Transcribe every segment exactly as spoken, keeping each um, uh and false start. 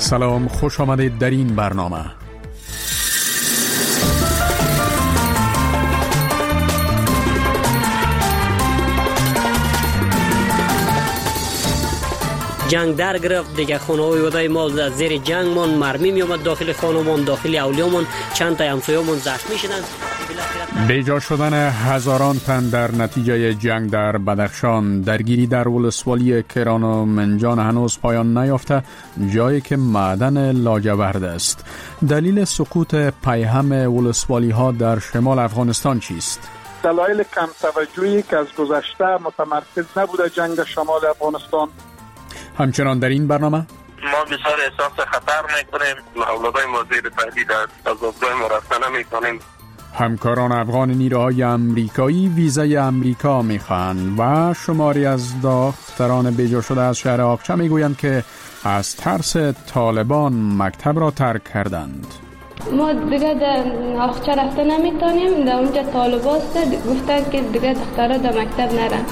سلام، خوش آمدید در این برنامه. جنگ در گرفت دیگه، خونه های ودای ما از زیر جنگ من مرمی می اومد داخل خانمان، داخل اولیامون چند تا همسایه‌مون زخمی شدن. بیجا شدن هزاران تن در نتیجه جنگ در بدخشان. درگیری در ولسوالی کران و منجان هنوز پایان نیافته، جایی که معدن لاجورد است. دلیل سقوط پیهم ولسوالی ها در شمال افغانستان چیست؟ دلایل کم توجهی که از گذشته متمرکز نبوده جنگ شمال افغانستان. همچنان در این برنامه ما بسیار احساس خطر میکنیم، اولادای ما زیر تهدید است، از اصدای ما رفته نمیکنیم. همکاران افغان نیروهای امریکایی ویزای امریکا میخواهند و شماری از دختران بیجا شده از شهر آقچه میگویند که از ترس طالبان مکتب را ترک کردند. ما دیگه در آقچه رفته نمیتونیم، در اونجا طالباست، گفتن که دیگه دخترها در مکتب نرن.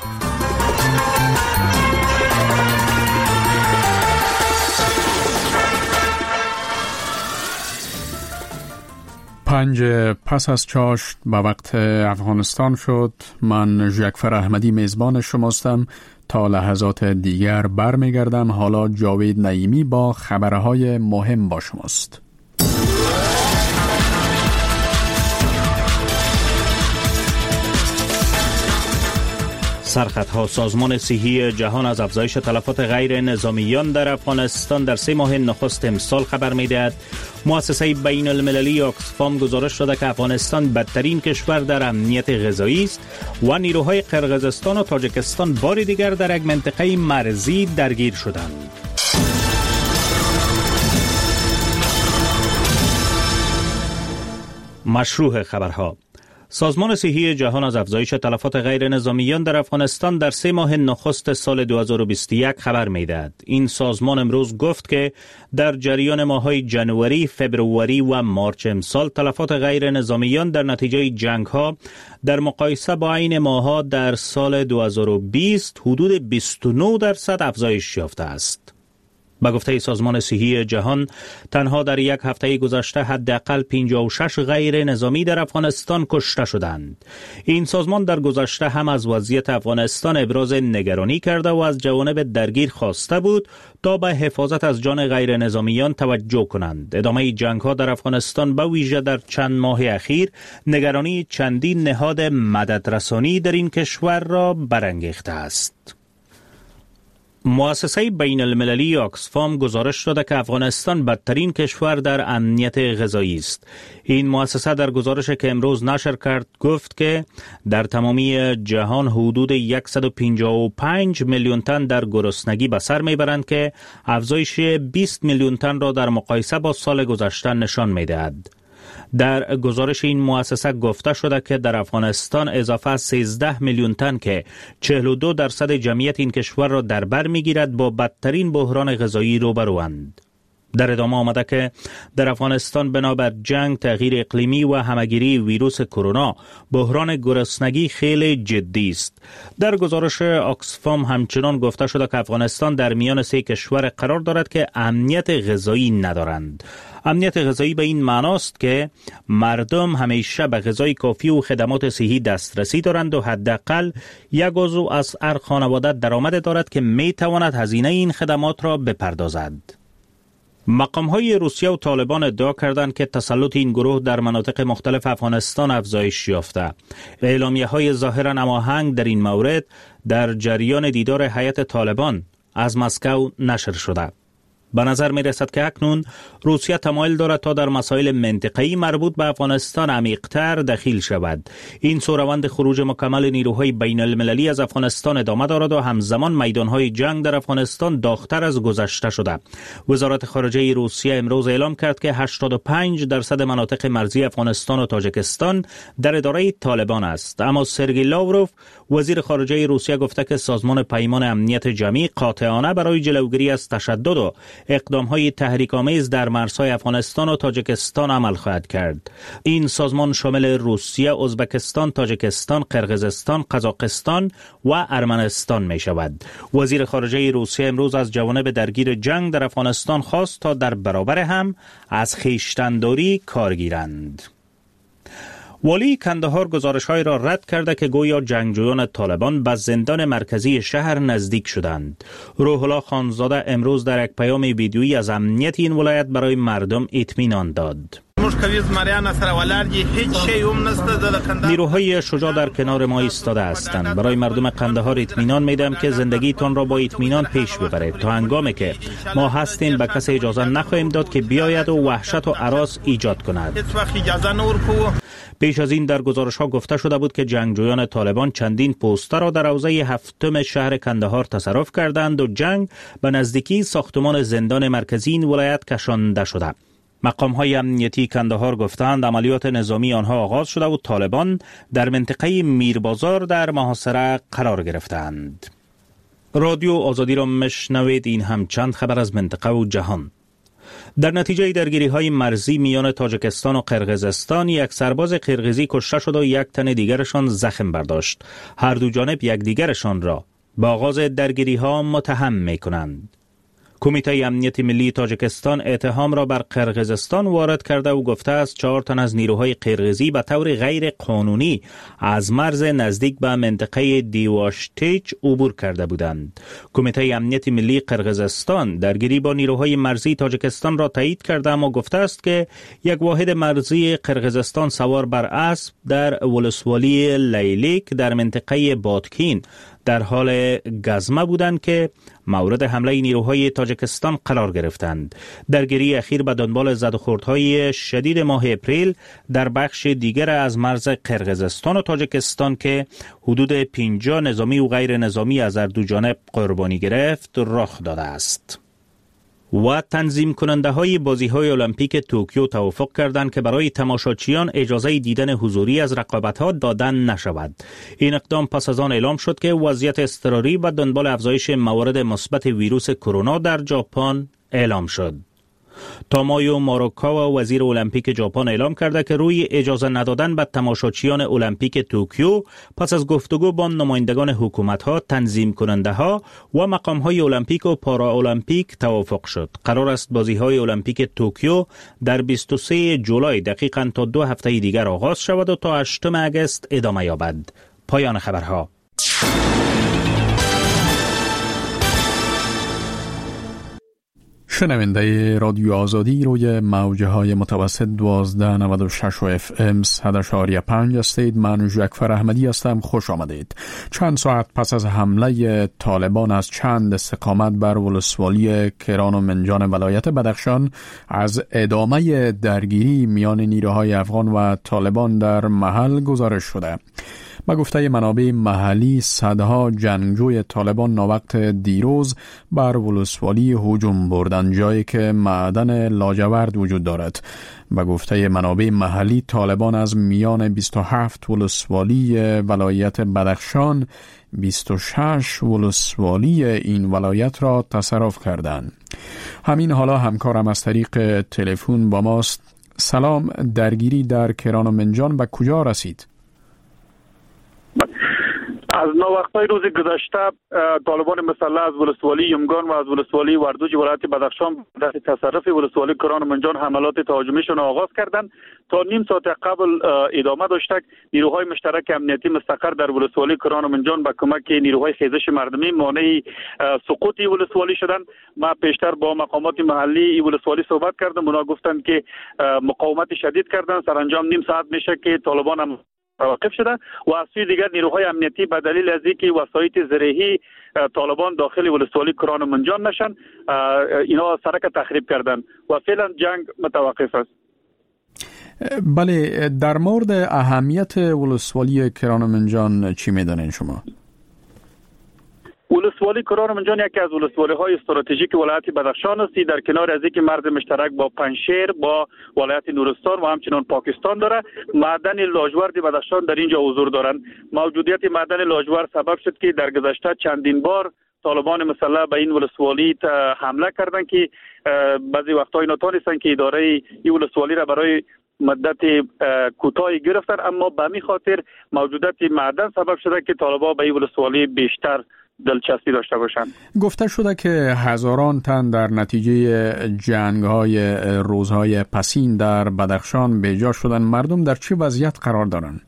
پنج پس از چاشت به وقت افغانستان شد. من ژکفر احمدی میزبان شماستم. تا لحظات دیگر برمیگردم. حالا جاوید نعیمی با خبرهای مهم با شماست. سرخطها. سازمان صحی جهان از افزایش تلفات غیر نظامیان در افغانستان در سه ماه نخست امسال خبر می‌دهد. مؤسسه بین المللی آکسفام گزارش داده که افغانستان بدترین کشور در امنیت غذایی است و نیروهای قرقیزستان و تاجیکستان بار دیگر در یک منطقه مرزی درگیر شدند. مشروع خبرها. سازمان صحی جهان از افزایش تلفات غیر نظامیان در افغانستان در سه ماه نخست سال دو هزار و بیست و یک خبر می‌دهد. این سازمان امروز گفت که در جریان ماه‌های جنوری، فبروری و مارچ امسال تلفات غیر نظامیان در نتیجه جنگ‌ها در مقایسه با عین ماه‌ها در سال دو هزار و بیست حدود بیست و نه درصد افزایش یافته است. با گفته سازمان صحی جهان، تنها در یک هفته گذشته حداقل پنجاه و شش غیر نظامی در افغانستان کشته شدند. این سازمان در گذشته هم از وضعیت افغانستان ابراز نگرانی کرده و از جوانب درگیر خواسته بود تا به حفاظت از جان غیر نظامیان توجه کنند. ادامه جنگ ها در افغانستان به ویژه در چند ماه اخیر نگرانی چندین نهاد مددرسانی در این کشور را برانگیخته است. مؤسسه بین المللی آکسفام گزارش داده که افغانستان بدترین کشور در امنیت غذایی است. این مؤسسه در گزارشی که امروز نشر کرد گفت که در تمامی جهان حدود صد و پنجاه و پنج میلیون تن در گرسنگی به سر میبرند که افزایش بیست میلیون تن را در مقایسه با سال گذشته نشان میدهد. در گزارش این مؤسسه گفته شده که در افغانستان اضافه سیزده میلیون تن که چهل و دو درصد جمعیت این کشور را در بر میگیرد با بدترین بحران غذایی روبروند. در ادامه آمده که در افغانستان بنابر جنگ، تغییر اقلیمی و همگیری ویروس کرونا بحران گرسنگی خیلی جدی است. در گزارش آکسفام همچنان گفته شده که افغانستان در میان سه کشور قرار دارد که امنیت غذایی ندارند. امنیت غذایی به این معناست که مردم همیشه به غذای کافی و خدمات صحی دسترسی دارند و حداقل یک عضو از هر خانواده درآمد دارد که می تواند هزینه این خدمات را بپردازد. مقام‌های روسیه و طالبان ادعا کردند که تسلط این گروه در مناطق مختلف افغانستان افزایش یافته. اعلامیه‌های ظاهراً هماهنگ در این مورد در جریان دیدار هیئت طالبان از مسکو نشر شده. به نظر می رسد که اکنون روسیه تمایل دارد تا در مسائل منطقه‌ای مربوط به افغانستان عمیق‌تر دخیل شود. این سوروند خروج مکمل نیروهای بین المللی از افغانستان ادامه دارد و همزمان میدانهای جنگ در افغانستان داغ‌تر از گذشته شده. وزارت خارجه روسیه امروز اعلام کرد که هشتاد و پنج درصد مناطق مرزی افغانستان و تاجیکستان در اداره طالبان است. اما سرگئی لاوروف وزیر خارجه روسیه گفته که سازمان پیمان امنیت جمعی قاطعانه برای جلوگیری از تشدد و اقدام‌های تحریک‌آمیز در مرزهای افغانستان و تاجیکستان عمل خواهد کرد. این سازمان شامل روسیه، ازبکستان، تاجیکستان، قرقیزستان، قزاقستان و ارمنستان می شود. وزیر خارجه روسیه امروز از جوانب درگیر جنگ در افغانستان خواست تا در برابر هم از خویشتن‌داری کار گیرند. والی کندهار گزارش‌های را رد کرده که گویا جنگجویان طالبان به زندان مرکزی شهر نزدیک شدند. روح الله خانزاده امروز در یک پیام ویدیویی از امنیت این ولایت برای مردم اطمینان داد. نیروهای شجاع در کنار ما ایستاده هستند. برای مردم قندهار اطمینان میدم که زندگیتان را با اطمینان پیش ببرید. تا هنگامی که ما هستیم به کسی اجازه نخواهیم داد که بیاید و وحشت و هراس ایجاد کند. پیش از این در گزارش ها گفته شده بود که جنگجویان طالبان چندین پوستر را در حوزه هفتم شهر کندهار تصرف کردند و جنگ به نزدیکی ساختمان زندان مرکزی این ولایت کشانده شده. مقام های امنیتی کندهار گفتند عملیات نظامی آنها آغاز شده و طالبان در منطقه میربازار در محاصره قرار گرفتند. رادیو آزادی را مشنوید. این هم چند خبر از منطقه و جهان. در نتیجه درگیری های مرزی میان تاجیکستان و قرقیزستان یک سرباز قرقیزی کشته شد و یک تن دیگرشان زخم برداشت. هر دو جانب یکدیگرشان را به آغاز درگیری ها متهم می کنند. کمیته امنیت ملی تاجیکستان اتهام را بر قرقیزستان وارد کرده و گفته است چهار تن از نیروهای قرقیزی به طور غیر قانونی از مرز نزدیک به منطقه دیواشتیچ عبور کرده بودند. کمیته امنیت ملی قرقیزستان درگیری با نیروهای مرزی تاجیکستان را تایید کرده اما گفته است که یک واحد مرزی قرقیزستان سوار بر اسب در ولسوالی لیلیک در منطقه بادکین در حال گزمه بودند که مورد حمله نیروهای تاجیکستان قرار گرفتند. درگیری اخیر به دنبال زدوخوردهای شدید ماه اپریل در بخش دیگر از مرز قرقیزستان و تاجیکستان که حدود پنجاه نظامی و غیر نظامی از هر دو جانب قربانی گرفت رخ داده است. و تنظیم کننده های بازی های المپیک توکیو توافق کردند که برای تماشاچیان اجازه دیدن حضوری از رقابت ها دادن نشود. این اقدام پس از آن اعلام شد که وضعیت اضطراری و دنبال افزایش موارد مثبت ویروس کرونا در ژاپن اعلام شد. تامایو ماروکاوا وزیر المپیک ژاپن اعلام کرده که روی اجازه ندادن به تماشاچیان المپیک توکیو پس از گفتگو با نمایندگان حکومت‌ها، تنظیم کننده‌ها و مقام‌های المپیک و پارا المپیک توافق شد. قرار است بازی‌های المپیک توکیو در بیست و سوم جولای دقیقاً تا دو هفته دیگر آغاز شود و تا هشتم اگست ادامه یابد. پایان خبرها. شنونده رادیو آزادی روی موجه های متوسط دوازده نود و شش و اف ام صد اشاری پنج هستید. من جعفر احمدی هستم. خوش آمدید. چند ساعت پس از حمله طالبان از چند استقامت بر ولسوالی کران و منجان ولایت بدخشان از ادامه درگیری میان نیروهای افغان و طالبان در محل گزارش شده. با گفته منابع محلی صدها جنگجوی طالبان ناوقت دیروز بر ولسوالی هجوم بردند، جایی که معدن لاجورد وجود دارد. با گفته منابع محلی طالبان از میان بیست و هفت ولسوالی ولایت بدخشان بیست و شش ولسوالی این ولایت را تصرف کردند. همین حالا همکارم از طریق تلفن با ماست. سلام، درگیری در کران و منجان به کجا رسید؟ از نووقت‌های روز گذشته طالبان مسلح از ولسوالی یمگان و از ولسوالی وردوج ولایت بدخشان در تصرف ولسوالی کران و منجان حملات تهاجمیشان آغاز کردند. تا نیم ساعت قبل ادامه داشت. نیروهای مشترک امنیتی مستقر در ولسوالی کران و منجان با کمک نیروهای خیزش مردمی مانع سقوط ولسوالی شدند. ما پیشتر با مقامات محلی ولسوالی صحبت کردم. اونا گفتند که مقاومت شدید کردند. سرانجام نیم ساعت میشه که طالبان هم توقف شده و از سوی دیگر نیروهای امنیتی به دلیل از اینکه وسایط زرهی طالبان داخل ولسوالی کران و منجان نشن، اینا سرک تخریب کردن و فعلا جنگ متوقف است. بله، در مورد اهمیت ولسوالی کران و منجان چی میدانین شما؟ ولسوالی کران و منجان یکی از ولسوالی های استراتژیک ولایت بدخشان است. در کنار از اینکه مرز مشترک با پنجشیر، با ولایت نورستان و همچنین پاکستان داره، معدن لاجورد بدخشان در اینجا حضور دارند. موجودیت معدن لاجورد سبب شد که در گذشته چندین بار طالبان مسلح به این ولسوالی حمله کردن که بعضی وقتا اینا تونستن که اداره این ولسوالی را برای مدت کوتاهی گرفتن، اما به می خاطر موجودیت معدن سبب شده که طالبان به این ولسوالی بیشتر دلچسبی داشته باشند. گفته شده که هزاران تن در نتیجه جنگ‌های روزهای پسین در بدخشان بیجا شدن. مردم در چه وضعیت قرار دارند؟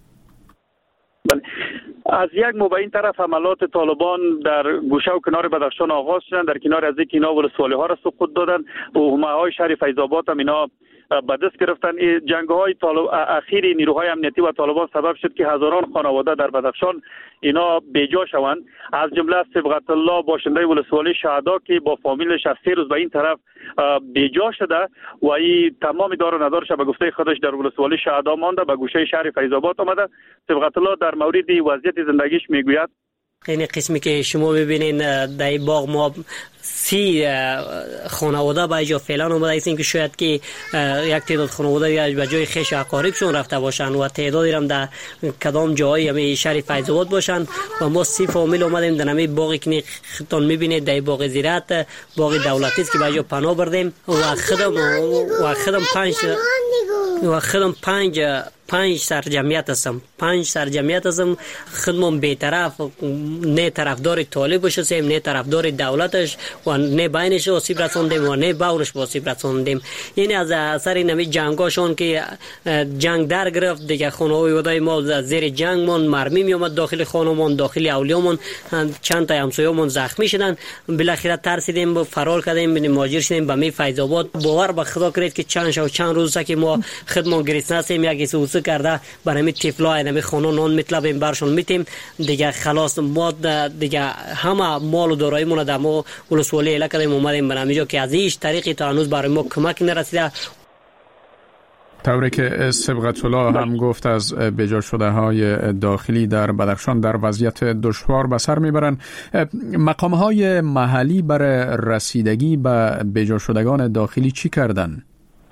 بله. از یک مبین طرف حملات طالبان در گوشه و کنار بدخشان آغاز شدن، در کنار از یک اینا ولسوالی ها را سقوط دادن و حومه‌های شهر فیض آباد هم اینا به دست گرفتن. جنگ‌های اخیر نیروهای امنیتی و طالبان سبب شد که هزاران خانواده در بدخشان اینا بیجا شوند، از جمله صبغت الله باشنده ولسوالی شهدا که با فامیلش از سه روز به این طرف بیجا شده و این تمام دار و ندارش به گفته خودش در ولسوالی شهدا مانده، به گوشه شهر فیض آباد آمده. صبغت الله در مورد وضعیت زندگیش میگوید این قسمی که شما ببینین در باغ ما سی خانواده به جا فعلا اومده است، اینکه شاید که یک تعداد خانواده به جای خیش اقاربشون رفته باشن و تعدادی هم در کدام جایی همه شهر فیض آباد باشن و ما سی فامیل اومدیم در همه باغی که خودتون میبینید در باغ زراعت، باغ دولتی است که به جا پناه بردیم و خودم و خودم پنج و خودم پنج پنج سرجمعیت هستم پنج سرجمعیت هستم خودمون بی‌طرف نه طرفدار طالب باشیم نه طرفدار دولتش و نه بینش آسیب رساندیم و نه باورش آسیب رساندیم. یعنی از اثر این همه جنگاشون که جنگ در گرفت دیگه خانواده‌های ما زیر جنگمون مرمی می اومد داخل خانمون، داخل اولیامون چند تا همسایه‌مون زخمی شدن. بالاخره ترسیدیم فرار کردیم، مهاجر شدیم به می فیض آباد. باور به خدا کرید که چند شو چند روز که ما خودمون گریسنه هستیم، یک سوسه کرده برای طفلای نمی خانه نان میطلبیم برشون میتیم دیگه. خلاص ما دیگه همه مال و داراییمون در ما ولسوالی اله کردیم اومدیم برنامه که از هیچ طریقی تا هنوز برای ما کمک نرسیده. طوری که صبغت الله هم گفت از بیجا شده های داخلی در بدخشان در وضعیت دشوار به سر میبرن. مقام های محلی برای رسیدگی به بیجا شدگان داخلی چی کردن؟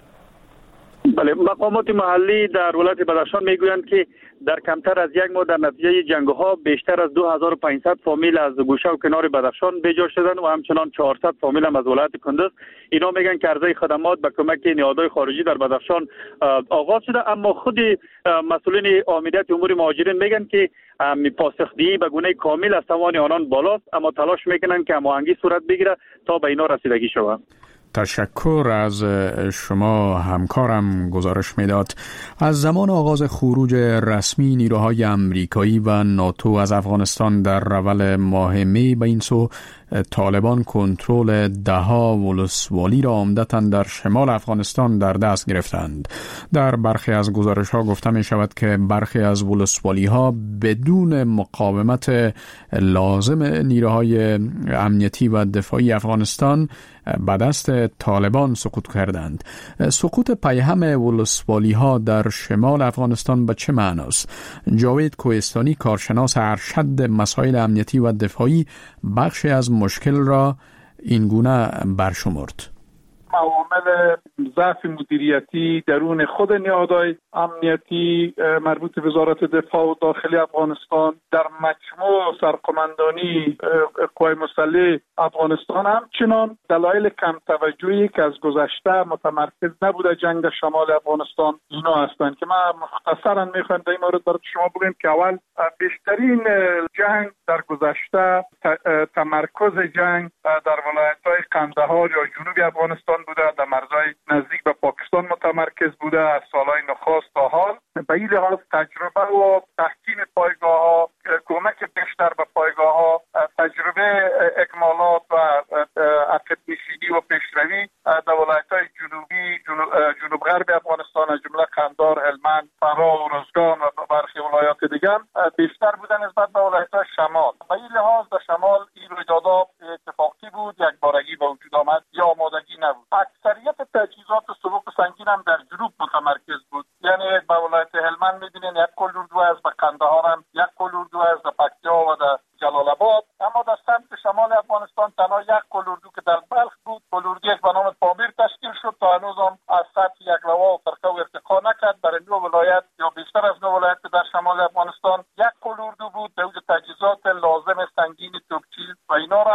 بله، مقامات محلی در ولایت بدخشان میگویند که در کمتر از یک ماه در نتیجه جنگ‌ها بیشتر از دو هزار و پانصد فامیل از گوشه و کنار بدخشان بیجا شدند و همچنان چهارصد فامیل هم از ولایت کندز. اینا میگن که عرضه خدمات به کمک نهادهای خارجی در بدخشان آغاز شده، اما خود مسئولین امنیت امور مهاجرین میگن که پاسخدهی به گونه کامل از توان آنان بالاست، اما تلاش میکنن که هماهنگی صورت بگیره تا به اینا رسیدگی شود. تشکر از شما. همکارم گزارش میداد از زمان آغاز خروج رسمی نیروهای امریکایی و ناتو از افغانستان در رول ماه می به این سو طالبان کنترل دهها ولسوالی را عمدتاً در شمال افغانستان در دست گرفتند. در برخی از گزارش ها گفته می شود که برخی از ولسوالی ها بدون مقاومت لازم نیروهای امنیتی و دفاعی افغانستان به دست طالبان سقوط کردند. سقوط پیهم ولسوالی ها در شمال افغانستان به چه معناست؟ جاوید کوهستانی، کارشناس ارشد مسائل امنیتی و دفاعی، بخشی از مشکل را این گونه برشمرد. عوامل ضعف مدیریتی درون خود نهادهای امنیتی مربوط به وزارت دفاع و داخلی افغانستان در مجموع سرقماندانی قوای مسلح افغانستان، همچنان دلایل کم توجهی که از گذشته متمرکز نبوده جنگ شمال افغانستان اینا هستند که من مختصرا میخوام در این مورد برای شما بگم که اول بیشترین جنگ در گذشته تمرکز جنگ در ولایت‌های قندهار یا جنوب افغانستان بوده، در مرزهای نزدیک به پاکستان متمرکز بوده از سالهای نخست تا حال. به این لحاظ تجربه و تحکیم پایگاه‌ها، کمک بیشتر به پایگاه‌ها، تجربه اکمالات و عقب نشینی و پیشروی در ولایت‌های جنوبی جنوب غرب افغانستان از جمله قندهار، هلمند، فرا و روزگان و برخی ولایات دیگر بیشتر بودن نسبت به ولایت‌های شمال. به این لحاظ در شمال این رویدادها اتفاقی بود، یک بارگی به وجود آمد یا آمادگی نبود. اکثریت تجهیزات سبک و سنگین هم در جنوب متمرکز بود، یعنی به ولایت هلمند می‌بینین یک کل اردو است، به قندهار هم یک کل اردو است، در پکتیا و در جلال آباد. اما در سمت شمال افغانستان تنها یک کل اردو که در بلخ بود، کل اردو یک به نام پامیر تشکیل شد تا هنوز هم از سطح یک لوا و فرقه و ارتقا نکرد. برای نو ولایت یا بیشتر از نو ولایت در شمال افغانستان یک کل اردو بود، به وجود تجهیزات لازم سنگین توپچی و اینا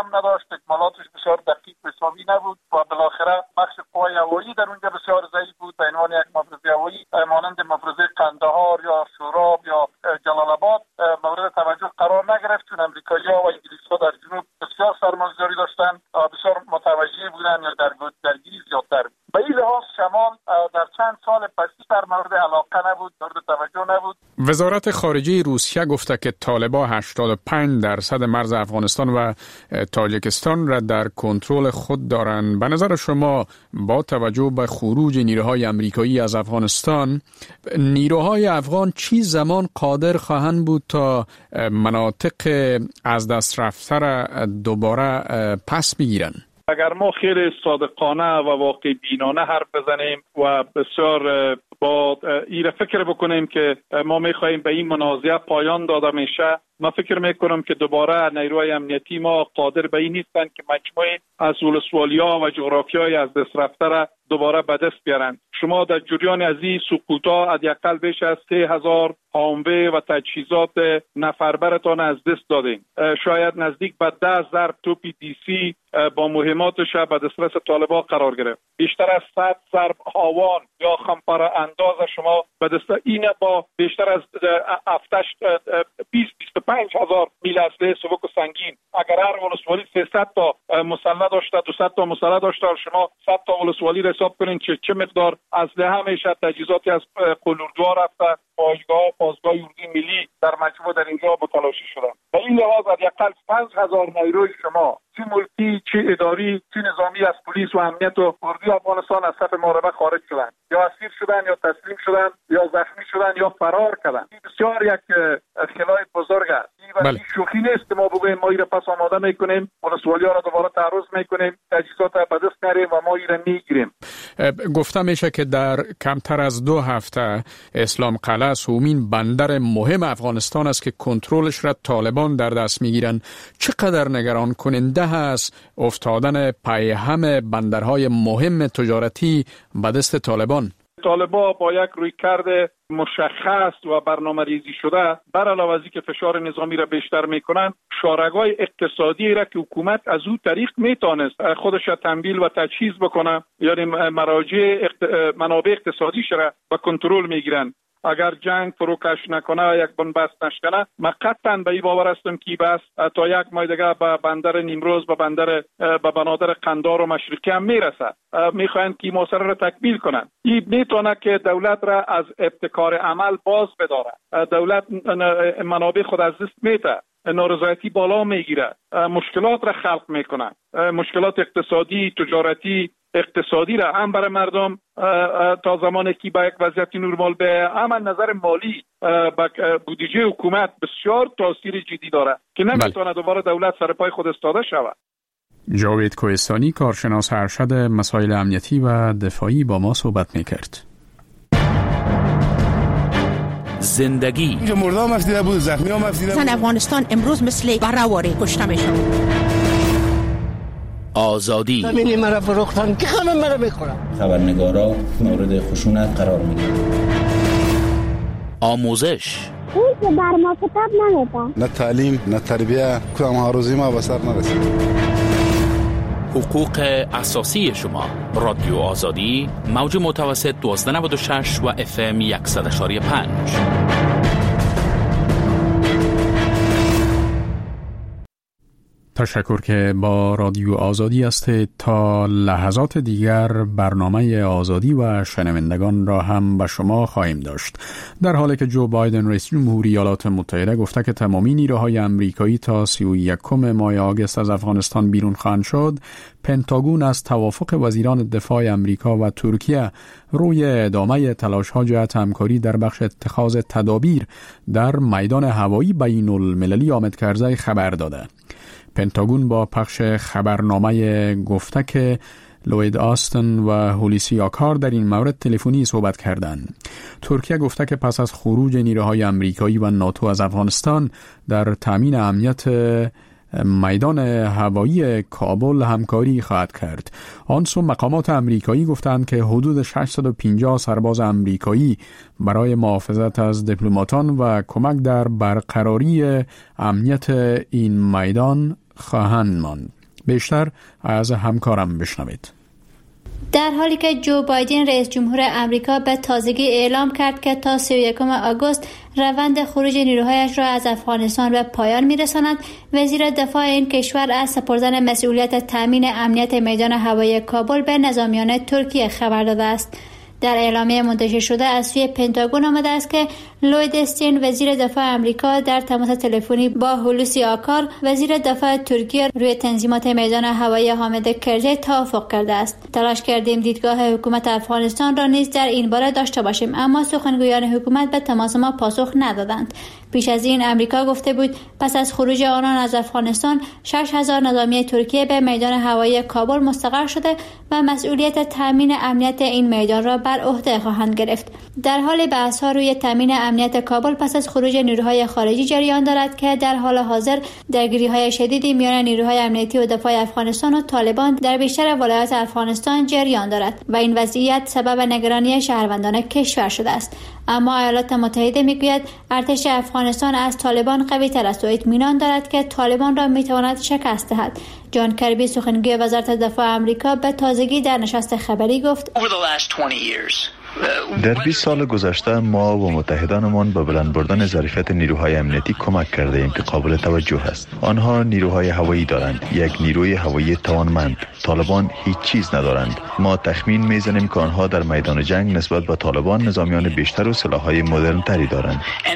آمریکایی‌ها و انگلیس‌ها در جنوب بسیار سرمایه‌گذاری داشتن، بسیار متوجه بودن یا در درگیری زیادتر. به این لحاظ شمال در چند سال پسی در مورد علاقه نبود، مورد توجه نبود. وزارت خارجه روسیه گفته که طالبان هشتاد و پنج درصد مرز افغانستان و تاجیکستان را در کنترل خود دارند. به نظر شما با توجه به خروج نیروهای آمریکایی از افغانستان، نیروهای افغان چی زمان قادر خواهند بود تا مناطق از دست رفته را دوباره پس بگیرند؟ اگر ما خیلی صادقانه و واقع بینانه حرف بزنیم و بسیار با این فکر بکنیم که ما میخواییم به این منازعه پایان داده میشه، من فکر میکنم که دوباره نیروهای امنیتی ما قادر به این نیستن که مجموعه از ولسوالی‌ها و جغرافیای از دست رفته را دوباره به دست بیارند. شما در جریان از این سقوط‌ها حداقل بیش از سه هزار حاموه و تجهیزات نفربرتان از دست دادین. شاید نزدیک به ده ضرب توپ دی سی با مهماتش به دسترس طالبان قرار گرفت. بیشتر از صد ضرب هاوان یا خمپاره انداز شما به دست این با بیشتر از بیست بیست و پنج هزار میل اسلحه سبک و سنگین. اگر هر ولسوالی سیصد تا مسلح داشته، دویست تا مسلح داشته، شما صد تا ولسوالی را حساب کنین که چه مقدار اسلحه میشه، تجهیزاتی از قلوردوها رفته، پایگاه پاسگاه یوردی ملی در مجموع در اینجا متلاشی شدن. به این لحاظ حداقل پنج هزار نیروی شما، چه ملکی، چه اداری، چه نظامی از پلیس و امنیت و اردوی افغانستان از صف محاربه خارج شدن، یا اسیر شدن، یا تسلیم شدن، یا زخمی شدن، یا فرار کردن. این بسیار یک خلای بزرگ است. این بله. شوخی نیست ما بگوییم ما ایره پس آماده میکنیم، ولسوالی‌ها را دوباره تعرض میکنیم، تجهیزات را به دست میاریم و ما ایره میگیریم. گفته میشه که در کمتر از دو هفته اسلام قلعه سومین بندر مهم افغانستان است که کنترلش را طالبان در دست میگیرن. چقدر نگران کننده است افتادن پیهم بندرهای مهم تجارتی به دست طالبان؟ طالبان با یک رویکرد مشخص و برنامه ریزی شده، بر علاوه از اینکه فشار نظامی را بیشتر میکنن، شارگاه اقتصادی را که حکومت از او طریق میتونست خودش را تمویل و تجهیز بکنه، یعنی مراجع اقت... منابع اقتصادیش را به کنترل میگیرن. اگر جنگ فروکش نکنه، یک بنبست نشکنه، من قطعا به این باور هستم که بس تا یک ماه دیگه به بندر نیمروز، به بندر به بنادر قندار و مشرقی هم میرسه. میخواین که موثر را تکمیل کنن. این میتونه که دولت را از ابتکار عمل باز بداره. دولت منابع خود از دست میده، نارضایتی بالا میگیره، مشکلات را خلق میکنه، مشکلات اقتصادی، تجارتی، اقتصادی را هم برای مردم تا زمانی که با یک وضعیت نرمال به هم نظر مالی با بودجه حکومت بسیار تاثیر جدی داره که نمیتونه دوباره دولت سر پای خود استاده شود. جاوید کوهستانی، کارشناس ارشد مسائل امنیتی و دفاعی، با ما صحبت میکرد. زندگی اینجا مردا هم افزیده بود، زخمی هم افزیده بود. زن افغانستان امروز مثل برآوری کشته میشن. آزادی همینی مرا فروختن که همه مرا میخورن. خبرنگارا مورد خشونت قرار میگیرن. آموزش اون که بر ما کتاب نمیده، نه تعلیم نه تربیه، کدام هاروزی ما بسر نرسید. حقوق اساسی شما. رادیو آزادی، موج متوسط دوازده نود و شش و اف ام صد و یک و پنج. تشکر که با رادیو آزادی هستید. تا لحظات دیگر برنامه آزادی و شنوندگان را هم به شما خواهیم داشت. در حالی که جو بایدن رئیس جمهوری ایالات متحده گفته که تمامی نیروهای آمریکایی تا سی و یکم ماه آگوست از افغانستان بیرون خواهند شد، پنتاگون از توافق وزیران دفاع آمریکا و ترکیه روی ادامه تلاش‌ها جهت همکاری در بخش اتخاذ تدابیر در میدان هوایی بین المللی آمد کرزی خبر داده. پنتاگون با پخش خبرنامه گفته که لوید آستن و هولیسی آکار در این مورد تلفنی صحبت کردند. ترکیه گفته که پس از خروج نیروهای آمریکایی و ناتو از افغانستان در تامین امنیت میدان هوایی کابل همکاری خواهد کرد. آن سو مقامات آمریکایی گفتند که حدود ششصد و پنجاه سرباز آمریکایی برای محافظت از دیپلماتان و کمک در برقراری امنیت این میدان خواهند ماند. بیشتر از همکارم بشنوید. در حالی که جو بایدن رئیس جمهور امریکا به تازگی اعلام کرد که تا سی و یکم آگوست روند خروج نیروهایش را از افغانستان به پایان می‌رساند، وزیر دفاع این کشور از سپردن مسئولیت تامین امنیت میدان هوایی کابل به نظامیان ترکیه خبر داده است. در اعلامیه منتشر شده از سوی پنتاگون آمده است که لوید استین وزیر دفاع امریکا در تماس تلفنی با هولوسی آکار وزیر دفاع ترکیه روی تنظیمات میدان هوایی حامد کرزی توافق کرده است. تلاش کردیم دیدگاه حکومت افغانستان را نیز در این باره داشته باشیم، اما سخنگویان حکومت به تماس ما پاسخ ندادند. پیش از این امریکا گفته بود پس از خروج آنان از افغانستان شش هزار نظامی ترکیه به میدان هوایی کابل مستقر شده و مسئولیت تامین امنیت این میدان را بر عهده خواهند گرفت. در حال بحث‌ها روی تامین امنیت کابل پس از خروج نیروهای خارجی جریان دارد که در حال حاضر درگیری‌های شدیدی میان نیروهای امنیتی و دفاع افغانستان و طالبان در بیشتر ولایات افغانستان جریان دارد و این وضعیت سبب نگرانی شهروندان کشور شده است. اما ایالات متحده میگوید ارتش افغانستان از طالبان قوی تر است و اطمینان دارد که طالبان را میتواند شکست دهد. جان کربی سخنگوی وزارت دفاع آمریکا به تازگی در نشست خبری گفت در بیست سال گذشته ما و متحدانمان به بلند بردن ظرفیت نیروهای امنیتی کمک کرده ایم که قابل توجه است. آنها نیروهای هوایی دارند، یک نیروی هوایی توانمند. طالبان هیچ چیز ندارند. ما تخمین میزنیم که آنها در میدان جنگ نسبت به طالبان نظامیان بیشتر و سلاح‌های مدرن تری دارند.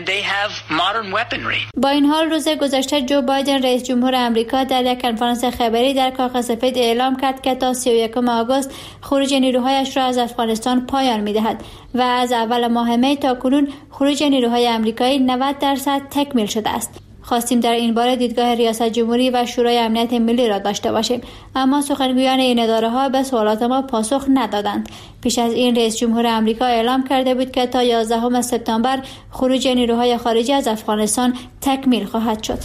با این حال روز گذشته جو بایدن رئیس جمهور آمریکا در یک کنفرانس خبری در کاخ سفید اعلام کرد که تا سی و یکم آگوست خروج نیروهایش را از افغانستان پایان می‌دهد و از اول ماه می تا کنون خروج نیروهای آمریکایی نود درصد تکمیل شده است. خواستیم در این باره دیدگاه ریاست جمهوری و شورای امنیت ملی را داشته باشیم، اما سخنگویان این اداره‌ها به سوالات ما پاسخ ندادند. پیش از این رئیس جمهور آمریکا اعلام کرده بود که تا یازدهم سپتامبر خروج نیروهای خارجی از افغانستان تکمیل خواهد شد.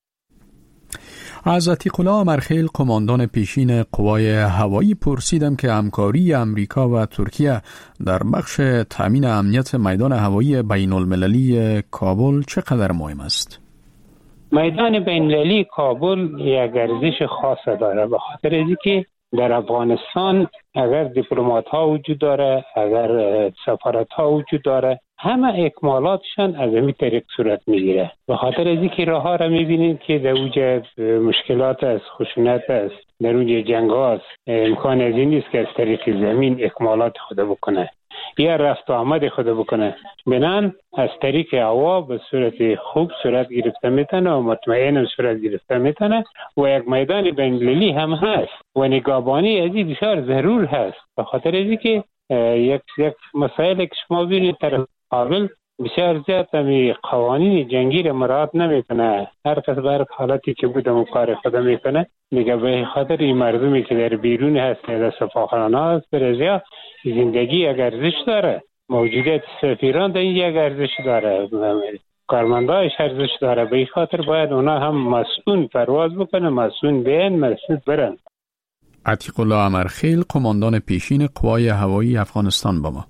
از عتیق‌الله امرخیل قماندان پیشین قوای هوایی پرسیدم که همکاری امریکا و ترکیه در بخش تامین امنیت میدان هوایی بین المللی کابل چقدر مهم است. میدان بین المللی کابل یک ارزش خاص داره به خاطر اینکه در افغانستان اگر دیپلمات ها وجود داره، اگر سفارت ها وجود داره، همه اکمالاتشان از همین طریق صورت میگیره. به خاطر از اینکه راه ها را میبینید که در اوج مشکلات است، خشونت است، در اوج جنگ است، امکان از این نیست که از طریق زمین اکمالات خود بکنه یا رفت و آمد خود بکنه. بنان از طریق هوا به صورت خوب صورت گرفته میتونه و مطمئن صورت گرفته میتونه و یک میدان بین المللی هم هست و نگهبانی از این بسیار ضرور هست. به خاطر از اینکه یک یک مسائل که شما ببینید طرف مقابل بسیار زیاد همی قوانین جنگی را مراعات نمیکنه، هر کس بر حالتی که بوده و کار خود میکنه. میگه به خاطر این مردمی که در بیرون هست در سفاهخانه هست برزیا زندگی یک ارزش داره، موجودیت سفیران در این یک ارزش داره، کارمندایش ارزش داره. به این خاطر باید اونا هم مسئول پرواز بکنه، مسئول بیان، مسئول برن. عتیق‌الله امرخیل قماندان پیشین قوای هوایی افغانستان با ما.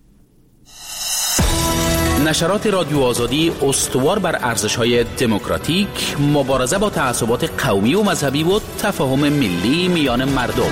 نشرات رادیو آزادی استوار بر ارزش‌های دموکراتیک، مبارزه با تعصبات قومی و مذهبی و تفاهم ملی میان مردم.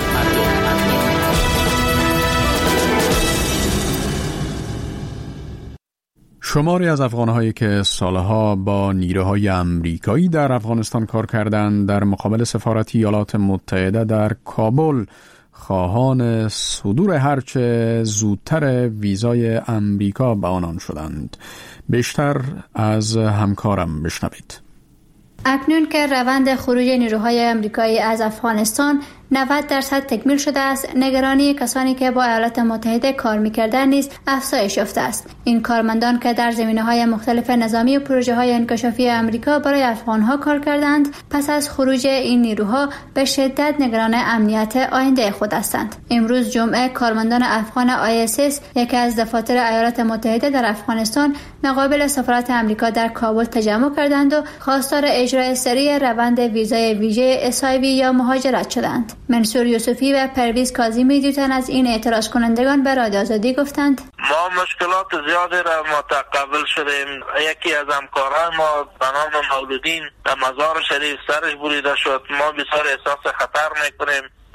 شماری از افغان‌هایی که سالها با نیروهای آمریکایی در افغانستان کار کردند در مقابل سفارت ایالات متحده در کابل خواهان صدور هرچه زودتر ویزای امریکا به آنان شدند. بیشتر از همکارم بشنوید. اکنون که روند خروج نیروهای آمریکایی از افغانستان نود درصد تکمیل شده است، نگرانی کسانی که با ایالات متحده کار می‌کردند نیز افزایش یافته است. این کارمندان که در زمینه‌های مختلف نظامی و پروژه‌های انکشافی آمریکا برای افغان‌ها کار کردند، پس از خروج این نیروها به شدت نگران امنیت آینده خود هستند. امروز جمعه کارمندان افغان آی اس اس، یکی از دفاتر ایالات متحده در افغانستان، مقابل سفارت آمریکا در کابل تجمع کردند و خواستار اجرای سریع روند ویزای ویژه اس آی وی یا مهاجرت شدند. منصور یوسفی و پرویز کاظمی دیوتن از این اعتراض کنندگان به رادیو آزادی گفتند: ما مشکلات زیادی را متقبل شدیم. یکی از همکاران ما به نام مولودین در مزار شریف سرش بریده شد. ما بسیار احساس خطر میکنیم.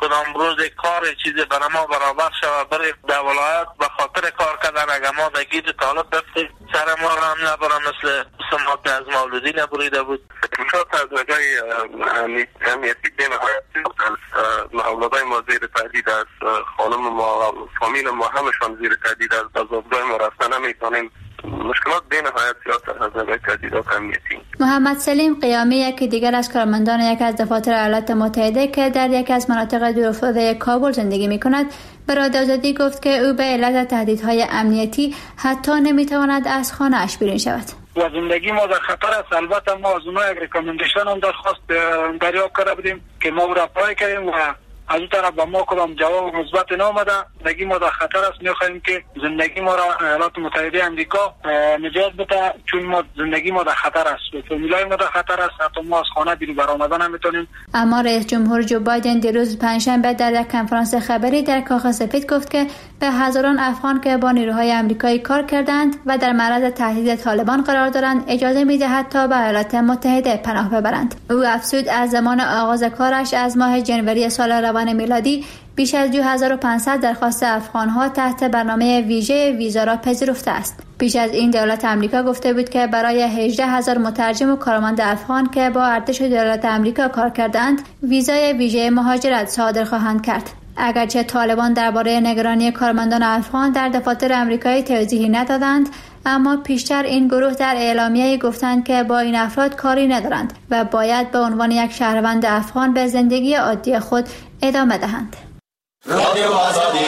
کدام روز کار چیزی برای ما برابر شود برای در ولایت به خاطر کار کردن اگر ما در گیر طالب دفتیم سر ما را هم نبرم مثل سمات از مولودی نبریده بود. شاید از وجای اهمیتی بین محولادای ما زیر تهدید است، خانم ما فامیل ما همشان زیر تهدید است، از ابدای ما رفتن نمیتونیم. مشکلات بین نهایت زیاد از نظر تهدیدات امنیتی. محمد سلیم قیامی یکی دیگر از کارمندان یک از دفاتر ایالات متحده که در یک از مناطق دورافتاده کابل زندگی می‌کند به رادیو آزادی گفت که او به علت تهدیدهای امنیتی حتی نمی‌تواند از خانه‌اش بیرون شود. و زندگی ما در خطر است. البته ما از اونها یک ریکامندیشن هم درخواست دریافت کرده بودیم که ما را اپلای کردیم و از اون طرف با ما کدام جواب مثبت نامده. زندگی ما در خطر است. می‌خواهیم که زندگی ما را ایالات متحده آمریکا نجات بده، چون ما زندگی ما در خطر است. فامیلای ما در خطر است. حتی ما از خانه بیرون برآمدن نمی‌تونیم. اما رئیس جمهور جو بایدن دیروز پنجشنبه در یک کنفرانس خبری در کاخ سفید گفت که به هزاران افغان که با نیروهای آمریکایی کار کردند و در معرض تهدید طالبان قرار دارند اجازه می‌دهد تا به ایالات متحده پناه ببرند. او افزود از زمان آغاز کارش از ماه جنوری سال روان میلادی بیش از دو هزار و پانصد درخواست افغان‌ها تحت برنامه ویژه ویزا را پذیرفته است. بیش از این دولت آمریکا گفته بود که برای هجده هزار مترجم و کارمند افغان که با ارتش دولت آمریکا کار کردند ویزای ویژه مهاجرت صادر خواهند کرد. اگرچه طالبان درباره نگرانی کارمندان افغان در دفاتر آمریکایی توضیحی ندادند، اما پیشتر این گروه در اعلامیه گفتند که با این افراد کاری ندارند و باید به عنوان یک شهروند افغان به زندگی عادی خود ادامه دهند. رادیو آزادی.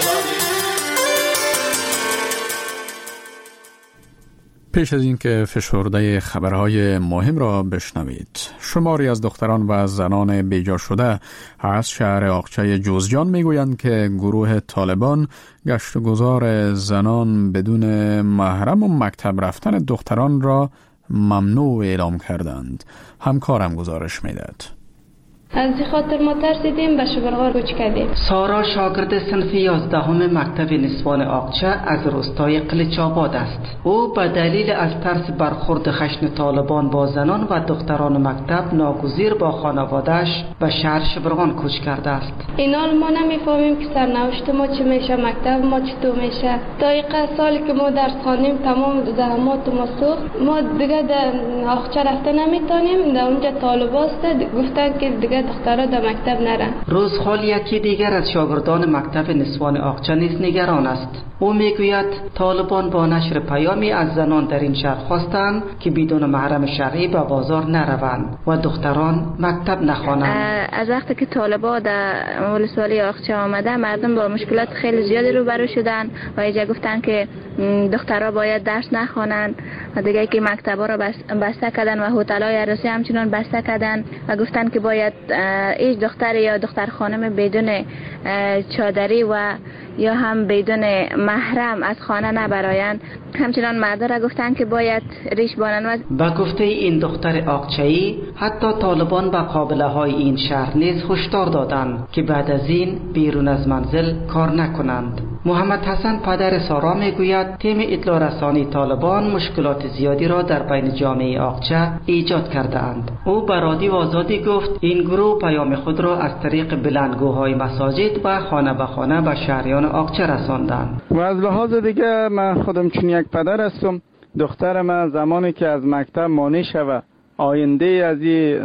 پیش از اینکه فشرده خبرهای مهم را بشنوید، شماری از دختران و زنان بیجا شده از شهر آقچه جوزجان میگویند که گروه طالبان گشت و گذار زنان بدون محرم و مکتب رفتن دختران را ممنوع اعلام کردند. همکارم گزارش میداد. از این خاطر ما ترسیدیم به شبرغار کوچ کردیم. سارا شاگرد صنف یازدهم مکتب نسوان آقچه از روستای قلیچ‌آباد است. او به دلیل از ترس برخورد خشن طالبان با زنان و دختران مکتب ناگزیر با خانواده‌اش به شهر شبرغان کوچ کرده است. اینا ما نمیفهمیم که سرنوشت ما چی میشه، مکتب ما چطور میشه. تا این سالی که ما درس خوانیم تمام زحمات ما سوخت. ما دیگه در آقچه رفته نمیتونیم. در اونجا طالبان است گفتن که دیگه دخترها در مکتب نرن. روزخال یکی دیگر از شاگردان مکتب نسوان آقچه نیز نگران است. او میگوید طالبان با نشر پیامی از زنان در این شهر خواستند که بدون محرم شرعی به بازار نروند و دختران مکتب نخوانند. از وقتی که طالبان در ولسوالی آقچه آمده مردم با مشکلات خیلی زیادی روبرو شدن و اینجا گفتن که دخترها باید درس نخوانند و دیگه که مکتبا را بسته کردن و هتل‌های عروسی همچنان بسته کردن و گفتن که باید هیچ دختر یا دختر خانم بدون چادری و یا هم بدون محرم از خانه نبرایند. همچنان مردا را گفتن که باید ریش بانند. با گفته این دختر آقچه‌ای حتی طالبان به قابله های این شهر نیز هشدار دادند که بعد از این بیرون از منزل کار نکنند. محمد حسن پدر سارا میگوید تیم اطلاع رسانی طالبان مشکلات زیادی را در بین جامعه آقچه ایجاد کرده اند. او به رادیو آزادی گفت این گروه پیام خود را از طریق بلندگوهای مساجد و خانه به خانه به شهریان آقچه رساندند. و از لحاظ دیگه من خودم چون یک پدر هستم، دخترم از زمانی که از مکتب مانع شود آینده از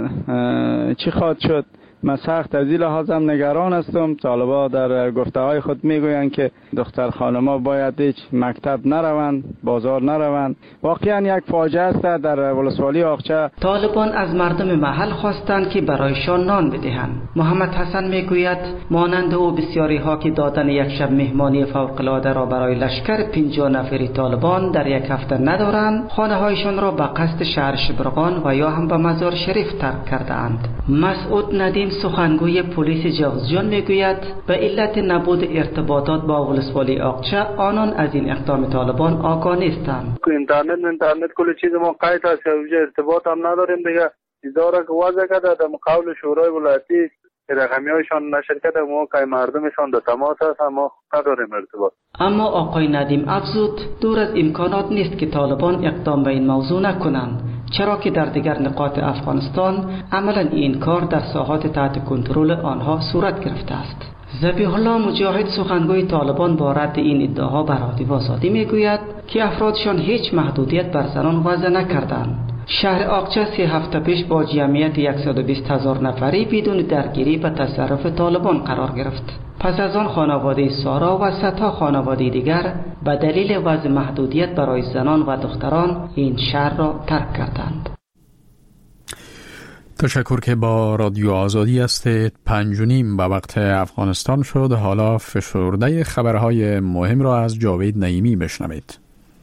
این چی خواهد شد، من سخت از این لحاظم نگران هستم. طالبا در گفته های خود میگویند که دختر خانما باید هیچ مکتب نروند، بازار نروند. واقعا یک فاجعه است در ولسوالی آقچه. طالبان از مردم محل خواستند که برایشان نان بدهند. محمد حسن میگوید مانند او بسیاری ها که دادن یک شب مهمانی فوق العاده را برای لشکر پنجاه نفری طالبان در یک هفته ندارند، خانه هایشان را به قصد شهر شبرغان و یا هم به مزار شریف ترک کرده اند. مسعود ندیم سخنگوی پلیس جوزجان میگوید به علت نبود ارتباطات با ولسوالی آقچه آنان از این اقدام طالبان آگاه نیستند. اینترنت اینترنت کل چیز ما قید است، ارتباط هم نداریم دیگه. اداره که وضع کرده در مقابل شورای ولایتی رقمی هایشان نشر کرده، ما که مردمشان در تماس هست اما نداریم ارتباط. اما آقای ندیم افزود دور از امکانات نیست که طالبان اقدام به این موضوع نکنند، چرا که در دیگر نقاط افغانستان عملا این کار در ساحات تحت کنترل آنها صورت گرفته است. ذبیح الله مجاهد سخنگوی طالبان با رد این ادعاها بر رادیو آزادی میگوید که افرادشان هیچ محدودیت بر زنان وضع نکردند. شهر آقچه سه هفته پیش با جمعیت صد و بیست هزار نفری بدون درگیری به تصرف طالبان قرار گرفت. پس از آن خانواده سارا و صدها خانواده دیگر به دلیل وضع محدودیت برای زنان و دختران این شهر را ترک کردند. تشکر که با رادیو آزادی هستید. پنج و نیم به وقت افغانستان شد. حالا فشرده خبرهای مهم را از جاوید نعیمی بشنوید.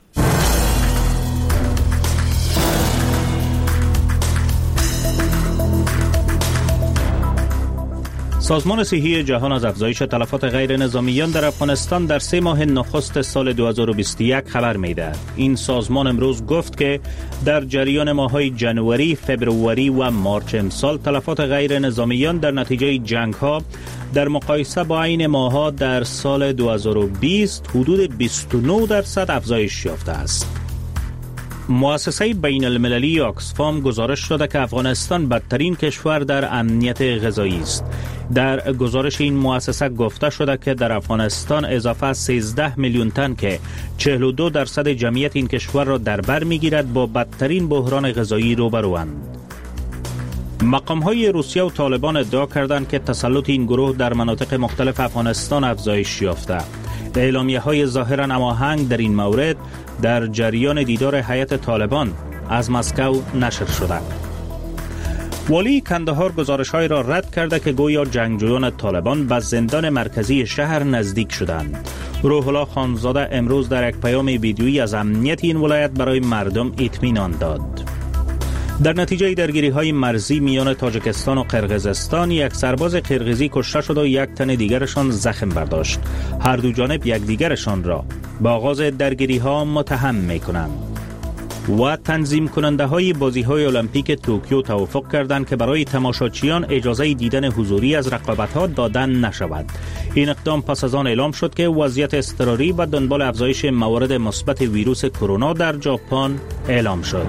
سازمان صحی جهان از افزایش تلفات غیر نظامیان در افغانستان در سه ماه نخست سال دو هزار و بیست و یک خبر می‌دهد. این سازمان امروز گفت که در جریان ماه‌های جنوری، فبروری و مارچ امسال تلفات غیر نظامیان در نتیجه جنگ‌ها در مقایسه با عین ماه‌ها در سال دو هزار و بیست حدود بیست و نه درصد افزایش یافته است. مؤسسه بین المللی آکسفام گزارش داده که افغانستان بدترین کشور در امنیت غذایی است. در گزارش این مؤسسه گفته شده که در افغانستان اضافه سیزده میلیون تن که چهل و دو درصد جمعیت این کشور را در بر میگیرد با بدترین بحران غذایی روبروند. مقام‌های روسیه و طالبان ادعا کردند که تسلط این گروه در مناطق مختلف افغانستان افزایش یافته. اعلامیه‌های ظاهراً هماهنگ در این مورد در جریان دیدار هیئت طالبان از مسکو نشر شده. والی کندهار گزارش‌های را رد کرده که گویا جنگجویان طالبان به زندان مرکزی شهر نزدیک شدند. روح الله خانزاده امروز در یک پیام ویدیویی از امنیت این ولایت برای مردم اطمینان داد. در نتیجه درگیری‌های مرزی میان تاجیکستان و قرقیزستان یک سرباز قرقیزی کشته شد و یک تن دیگرشان زخم برداشت. هر دو جانب یکدیگرشان را به آغاز درگیری‌ها متهم می‌کنند. و تنظیم کننده های بازی های المپیک توکیو توافق کردند که برای تماشاچیان اجازه دیدن حضوری از رقابت ها دادن نشود. این اقدام پس از آن اعلام شد که وضعیت اضطراری و دنبال افزایش موارد مثبت ویروس کرونا در ژاپن اعلام شد.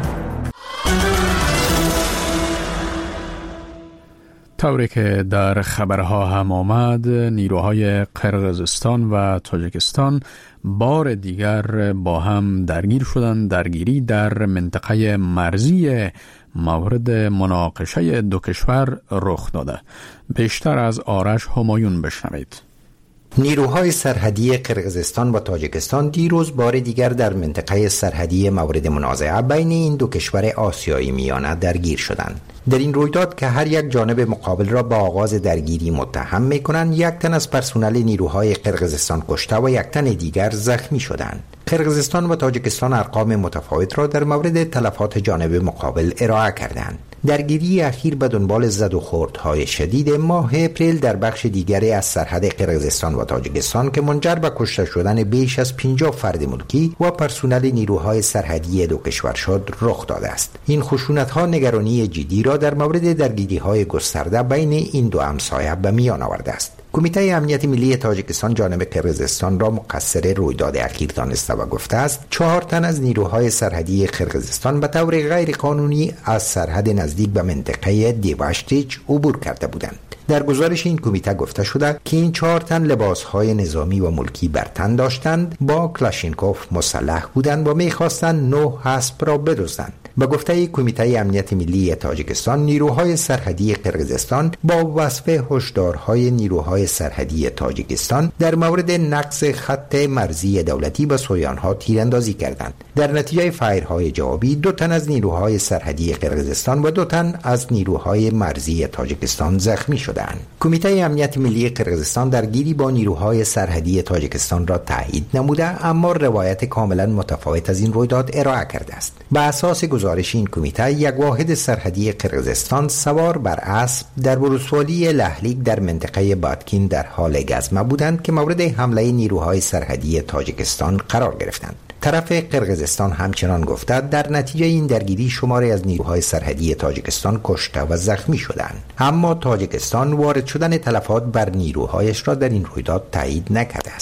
طوری که در خبرها هم آمد، نیروهای قرقیزستان و تاجیکستان بار دیگر با هم درگیر شدند. درگیری در منطقه مرزی مورد مناقشه دو کشور رخ داده. بیشتر از آرش همایون بشنوید. نیروهای سرحدی قرقیزستان و تاجیکستان دیروز بار دیگر در منطقه سرحدی مورد منازعه بین این دو کشور آسیایی میانه درگیر شدند. در این رویداد که هر یک جانب مقابل را به آغاز درگیری متهم می‌کنند، یک تن از پرسنل نیروهای قرقیزستان کشته و یک تن دیگر زخمی شدند. قرقیزستان و تاجیکستان ارقام متفاوت را در مورد تلفات جانب مقابل ارائه کردند. درگیری اخیر به دنبال زد و خوردهای شدید ماه اپریل در بخش دیگری از سرحد قرقیزستان و تاجیکستان که منجر به کشته شدن بیش از پنجاه فرد ملکی و پرسنل نیروهای سرحدی دو کشور شد رخ داده است. این خشونت‌ها نگرانی جدی را در مورد درگیری‌های گسترده بین این دو همسایه به میان آورده است. کمیته امنیت ملی تاجیکستان جانب قرقیزستان را مقصر رویداد اخیر دانسته و گفته است چهار تن از نیروهای سرحدی قرقیزستان به طور غیر قانونی از سرحد نزدیک به منطقه دیواشتیچ عبور کرده بودند. در گزارش این کمیته گفته شده که این چهار تن لباسهای نظامی و ملکی بر تن داشتند، با کلاشینکوف مسلح بودند و می‌خواستند نه اسب را بدزدند. به گفته کمیته امنیت ملی تاجیکستان، نیروهای سرحدی قرقیزستان با وصف هشدارهای نیروهای سرحدی تاجیکستان در مورد نقض خط مرزی دولتی به سویانها تیراندازی کردند. در نتیجه فایرهای جوابی دو تن از نیروهای سرحدی قرقیزستان و دو تن از نیروهای مرزی تاجیکستان زخمی شدند. کمیته امنیت ملی قرقیزستان درگیری با نیروهای سرحدی تاجیکستان را تایید نموده، اما روایت کاملا متفاوت از این رویداد ارائه کرده است. به اساس گزارش این کمیته، یک واحد سرحدی قرقیزستان سوار بر اسب در ولسوالی لهلیک در منطقه بادکین در حال گزمه بودند که مورد حمله نیروهای سرحدی تاجیکستان قرار گرفتند. طرف قرقیزستان همچنان گفته در نتیجه این درگیری شماری از نیروهای سرحدی تاجیکستان کشته و زخمی شدند، اما تاجیکستان وارد شدن تلفات بر نیروهایش را در این رویداد تایید نکرده است.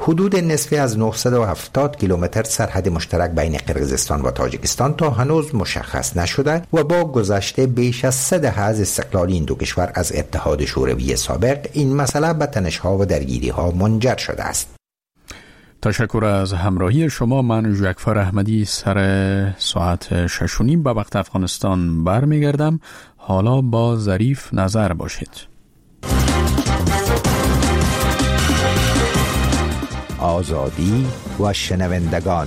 حدود نصف از نهصد و هفتاد کیلومتر سرحد مشترک بین قرقیزستان و تاجیکستان تا هنوز مشخص نشده و با گذشته بیش از سه دهه از استقلال این دو کشور از اتحاد شوروی سابق، این مسئله به تنش‌ها و درگیری‌ها منجر شده است. تشکر از همراهی شما. من جعفر احمدی سر ساعت شش و نیم به وقت افغانستان برمیگردم. حالا با ظریف نظر باشید. آزادی و شنوندگان.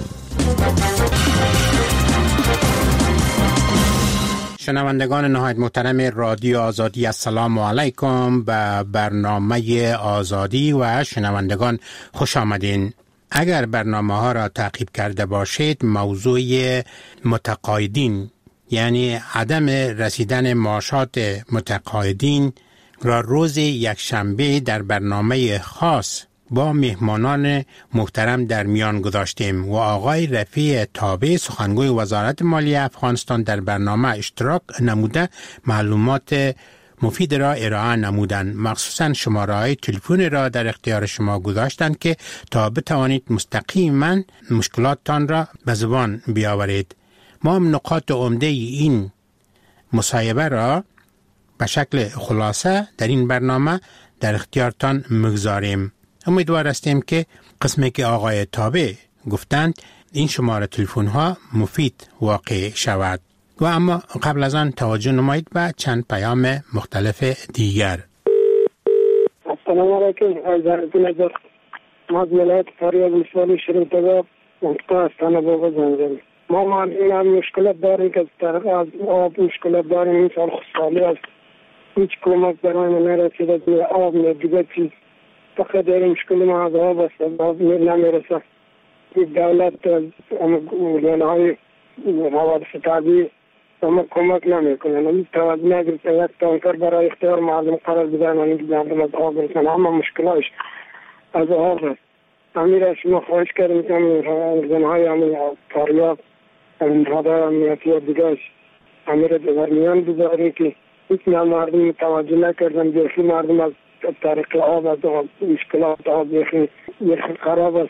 شنوندگان نهایت محترم رادیو آزادی، السلام علیکم. به برنامه آزادی و شنوندگان خوش آمدین. اگر برنامه ها را تعقیب کرده باشید، موضوع متقاعدین یعنی عدم رسیدن معاشات متقاعدین را روز یکشنبه در برنامه خاص با مهمانان محترم در میان گذاشتیم و آقای رفیع تابع سخنگوی وزارت مالیه افغانستان در برنامه اشتراک نموده معلومات مفید را ارائه نمودند. مخصوصا شماره‌های تلفن را در اختیار شما گذاشتند که تا بتوانید مستقیما مشکلاتتان را به زبان بیاورید. ما هم نقاط عمده این مصاحبه را به شکل خلاصه در این برنامه در اختیارتان مگذاریم. امیدوار هستیم که قسمی که آقای تابع گفتند این شماره تلفن ها مفید واقع شود. و اما قبل از آن توجه نمایید به چند پیام مختلف دیگر. السلام علیکم. حضرت نظر ما از ولایت فاریاب ولسوالی شریف تباب منطقه استان بابا زنجان. ما ما این مشکلات داریم که از طرف از آب مشکلات داریم. این سال خسالی است، هیچ کمک برای ما نرسیده. توی آب دیگه چیز فقط در مشکل ما از آب است، آب نمیرسه. این دولت گلانه های حوادث طبیعی اما کمک نمیکنن. این توجه نگرفته یک تانکر برای اختیار مردم قرار بدن و این مردم از آب برسن. اما مشکلش از آب است. امیر شما خواهش کردیم که زنهای امیر فاریاب رادار امنیتی دیگه امیر در میان بذاریم که هیچ مردم توجه نکردن. بیخی مردم از طریق آب از مشکلات آب بیخی خراب است.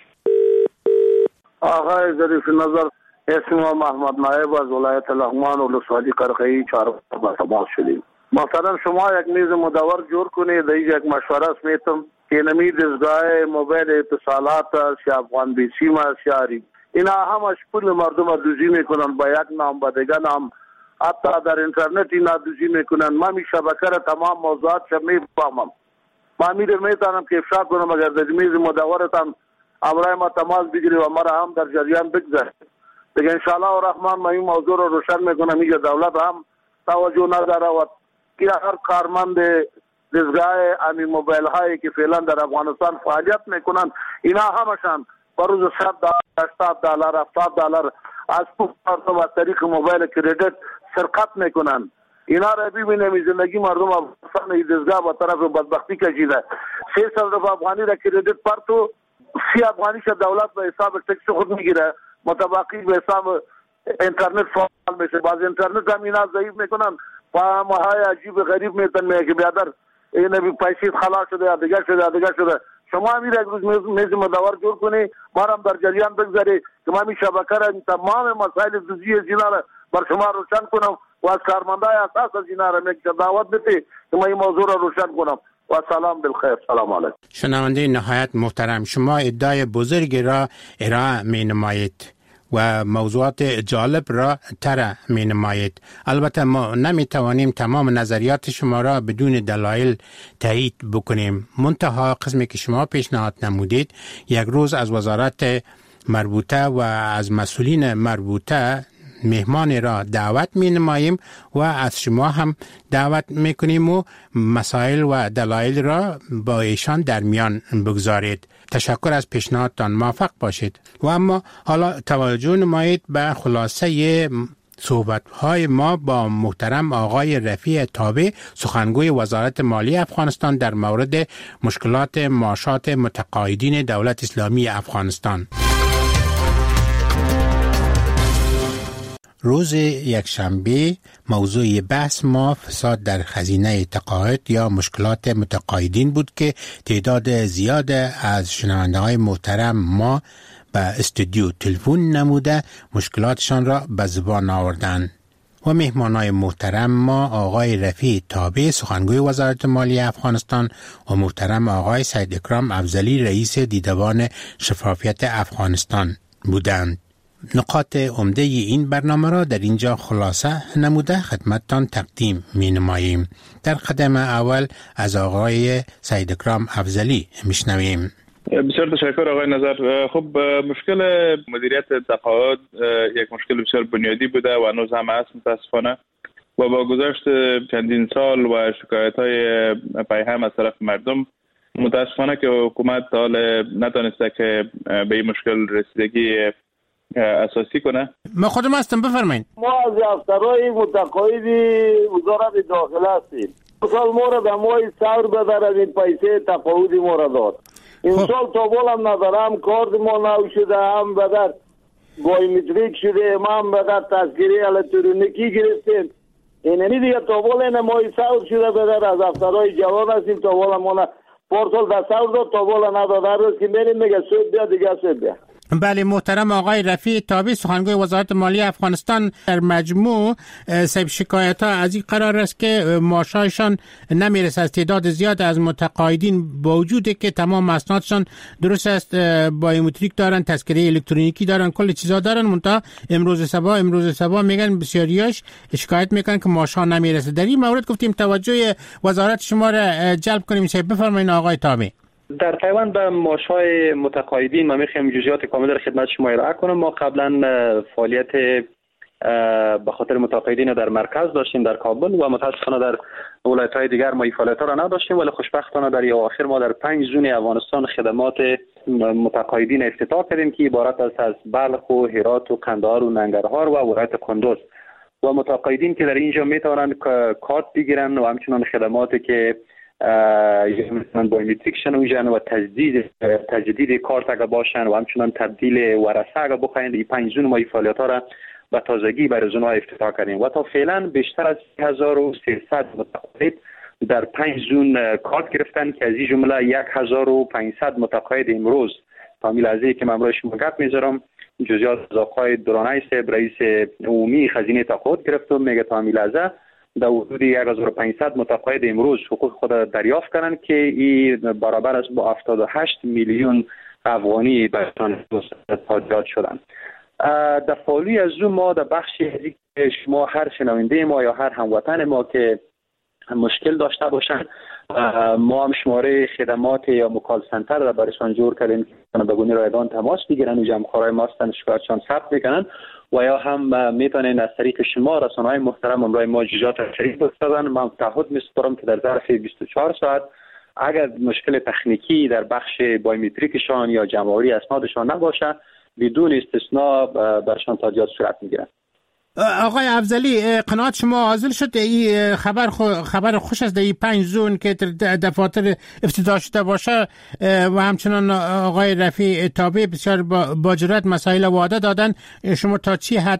آقای ظریف نظر، اسم محمد نایب از ولایت لغمان و ولسوالی قرقی چهار با تماس شدیم. مثلا شما یک میز مدور جور کنید. یک مشوره سمیتم که نمی دستگاه موبایل اتصالات یا افغان بی سیم شهری اینا همش پول مردم دوزی میکنن با یک نام با دیگر نام. حتی در اینترنت اینا دوزی میکنن. من می شبکه را تمام موضوعات شب میفهمم. من میرم میتونم که افشا کنم اگر در میز مدورتان امرای ما تماس بگیری و مرا هم در جریان بگذارید. دیگه انشاءالله الرحمن من این موضوع رو روشن میکنم. اینجا دولت هم توجه نداره و که هر کارمند دستگاه امی موبایل هایی که فعلا در افغانستان فعالیت میکنن اینا همشان بروز صد دلار، هشتاد دلار، هفتاد دلار از پول و طریق موبایل کردیت سرقت میکنن. اینا را ببینیم زندگی مردم افغانستان دستگاه با طرف بدبختی کشیده. سه سال رفع افغانی را کردیت پرتو سی افغانی شد دولت به حساب تکس خود میگیره، متباقی به حساب اینترنت فعال میشه. باز اینترنت هم اینا ضعیف میکنن و ماهای عجیب غریب میتن میگه که بیادر این بی پیسید خلاص شده یا دیگر شده یا دیگر شده. شما امیر یک روز میز مدور جور کنی ما هم در جریان بگذاری که ما می شبکه را تمام مسائل دوزی زینا را بر شما روشن کنم و از کارمندای اساس از زینا را میگه دعوت بده که ما این موضوع را روشن کنم. و سلام بالخیر. سلام علیکم. شنونده نهایت محترم، شما ادعای بزرگی را ارائه می نمایید و موضوعات جالب را طرح می نمایید. البته ما نمی توانیم تمام نظریات شما را بدون دلایل تایید بکنیم. منتها قسمی که شما پیشنهاد نمودید یک روز از وزارت مربوطه و از مسئولین مربوطه مهمان را دعوت می نماییم و از شما هم دعوت می کنیم و مسائل و دلایل را با ایشان در میان بگذارید. تشکر از پیشنهادتان، موفق باشید. و اما حالا توجه نمایید به خلاصه صحبت‌های ما با محترم آقای رفیع تابع سخنگوی وزارت مالیه افغانستان در مورد مشکلات معاشات متقاعدین دولت اسلامی افغانستان. روز یکشنبه موضوع بحث ما فساد در خزینه تقاعد یا مشکلات متقاعدین بود که تعداد زیاد از شنونده‌های محترم ما به استودیو تلفن نموده مشکلاتشان را به زبان آوردند. و مهمانای محترم ما آقای رفیع تابع سخنگوی وزارت مالیه افغانستان و محترم آقای سید اکرام افضلی رئیس دیدبان شفافیت افغانستان بودند. نقاط عمده این برنامه را در اینجا خلاصه نموده خدمتتان تقدیم می نماییم. در قدم اول از آقای سید اکرام افضلی میشنویم. بسیار تشکر آقای نظر. خب مشکل مدیریت تقاعد یک مشکل بسیار بنیادی بوده و هنوز هم هست متاسفانه و با گذشت چندین سال و شکایت‌های پیهم از طرف مردم متاسفانه که حکومت تا حال نتونسته که به این مشکل رسیدگی اساسی کنه. ما خودم هستم بفرمایید. ما از افسرهای متقاعدی وزارت داخله هستیم. مثال ما را به ماه سور بدارد این پیسه تقاعدی ما را داد. این سال تا بولم ندارم کارت ما نو شده هم بدر بایومتریک شده هم بدر تذکره الکترونیکی گرفتیم. اینمی دیگه تا بول ماه سور شده بدر از افسرهای جوان هستیم تا بول ما پورتال در سور داد تا بول نداد هر روز که میریم میگه سود بیا دیگه سود بیا. بله محترم آقای رفیع تابع سخنگوی وزارت مالیه افغانستان در مجموع سب شکایت ها از این قرار است که معاششان نمیرسه از تعداد زیاد از متقاعدین با وجودی که تمام اسنادشان درست است بایومتریک دارن تذکره الکترونیکی دارن کل چیزا دارن منتها امروز صبح امروز صبح میگن بسیاریاش شکایت میکنن که معاش ها نمیرسه. در این مورد گفتیم توجه وزارت شما را جلب کنیم. بفرمایید آقای تابع. در پیوند به معاش‌های متقاعدین ما می‌خوایم جزئیات کامل در خدمت شما ارائه کنم. ما قبلا فعالیت به خاطر متقاعدین در مرکز داشتیم در کابل و متاسفانه در ولایت‌های دیگر ما این فعالیت‌ها را نداشتیم، ولی خوشبختانه در اواخر ما در پنج زون افغانستان خدمات متقاعدین افتتاح کردیم که عبارت است از بلخ و هرات و قندهار و ننگرهار و ولایت کندوز و متقاعدین که در اینجا می‌توانند کارت بگیرن و همچنین خدماتی که مثلا بایومتریک شنویجن و تجدید تجدید کارت اگه باشن و همچنان تبدیل ورثه اگه بخواین این پنج زون ما این فعالیت‌ها را به تازگی برای زون‌ها افتتاح کردیم و تا فعلا بیشتر از هزار و سیصد متقاعد در پنج زون کارت گرفتن که از این جمله یک هزار و پانصد متقاعد امروز تا میلحظه‌ای که من امروز شما گپ میذارم جزئیات از آقای درانای صاحب رئیس عمومی خزینه تقاعد گرفتم میگه تا میلحظه در حدود یک هزار و پانصد متقاعد امروز حقوق خود دریافت کردند که این برابر است با هفتاد و هشت میلیون افغانی برشان تادیات شدند. در فعالی از او ما در بخشی که شما هر شنونده ما یا هر هموطن ما که مشکل داشته باشند ما هم شماره خدمات یا مکال سنتر را برشان جور کردیم که بگونی رایگان تماس بگیرن و جمعخوارای ما هستند شکایتشان ثبت میکنن و یا هم میتونین از طریق شما رسانه‌های محترم امروز ما جزئیات شریک بسازن. من تعهد می‌سپارم که در ظرف بیست و چهار ساعت اگر مشکل تکنیکی در بخش بایومتریکشان یا جمع‌آوری اسنادشان نباشه بدون استثناء برشان تادیات صورت میگیرن. آقای افضلی قناعت شما حاصل شد این خبر خو خبر خوش است در این پنج زون که دفاتر افتتاح شده باشه و همچنان آقای رفیع تابع بسیار با جرأت مسائل وعده دادن. شما تا چی حد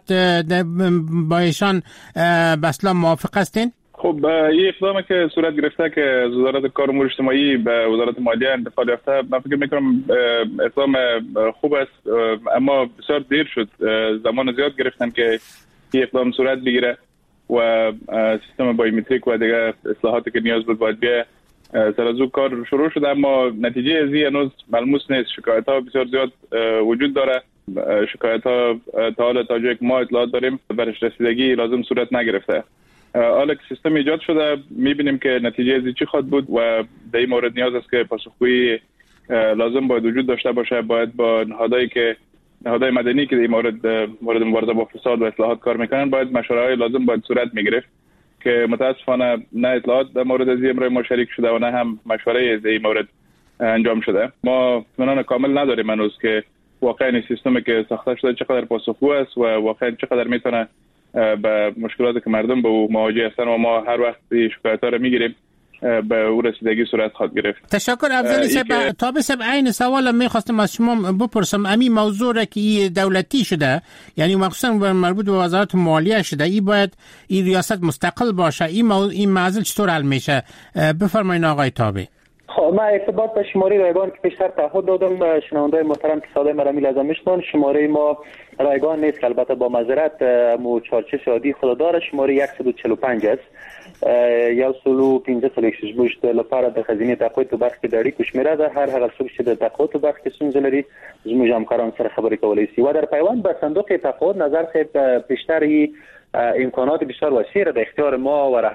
با ایشان بسلا موافق هستین؟ خب این اقدامی که صورت گرفته که از وزارت کار امور اجتماعی به وزارت مالیه انتقال یافته من فکر میکنم اقدام خوب است، اما بسیار دیر شد. زمان زیاد گرفتن که این اقدام صورت بگیره و سیستم بایومتریک و دیگه اصلاحاتی که نیاز بود باید بیه سر از او کار شروع شده، اما نتیجه از این هنوز ملموس نیست. شکایت ها بسیار زیاد وجود داره. شکایت ها تا حالا تا جایی که ما اطلاعات داریم برش رسیدگی لازم صورت نگرفته. حالا که سیستم ایجاد شده میبینیم که نتیجه از چی خواهد بود و در این مورد نیاز است که پاسخگویی لازم باید وجود داشته باشه. باید با نهادهایی که نهادهای مدنی که در این مورد مورد مبارزه با فساد و اصلاحات کار میکنن باید مشوره‌های لازم باید صورت میگرفت که متاسفانه نه اطلاعات در مورد از این امر ما شریک شده و نه هم مشوره‌ای از این مورد انجام شده. ما اطمینان کامل نداریم هنوز که واقعا این سیستمی که ساخته شده چقدر پاسخگو است و واقعا چقدر میتونه به مشکلاتی که مردم به او مواجه هستن و ما هر وقت شکایت‌ها رو میگیریم به او رسیدگی صورت خواهد گرفت. تشکر افضلی صاحب. تابع صاحب عین سوال میخواستم از شما بپرسم، امی موضوع را که دولتی شده، یعنی مخصوصا مربوط به وزارت مالیه شده، این باید این ریاست مستقل باشه، این موضوع این معضل چطور حل میشه؟ بفرمایید آقای تابع. خب من ارتباط به شماره رایگان که پیشتر تعهد دادم، شنوندای محترم که صدای مرا می‌لازم میشنون، شماره ما رایگان نیست که البته با معذرت مو چارچش عادی خود داره، شماره صد و چهل و پنج است یا سلو پنځه سلو شش بوشت لپاره د خزینه تقویت برخه کې دړي کوشمیره ده. هر هغه څوک چې د تقویت برخه کې ستونزه لري زموږ همکاران سره خبرې کولی شي. و در پیوند به صندوق تقویت نظر صاحب پیشتر امکانات بسیار وسیع در اختیار ما و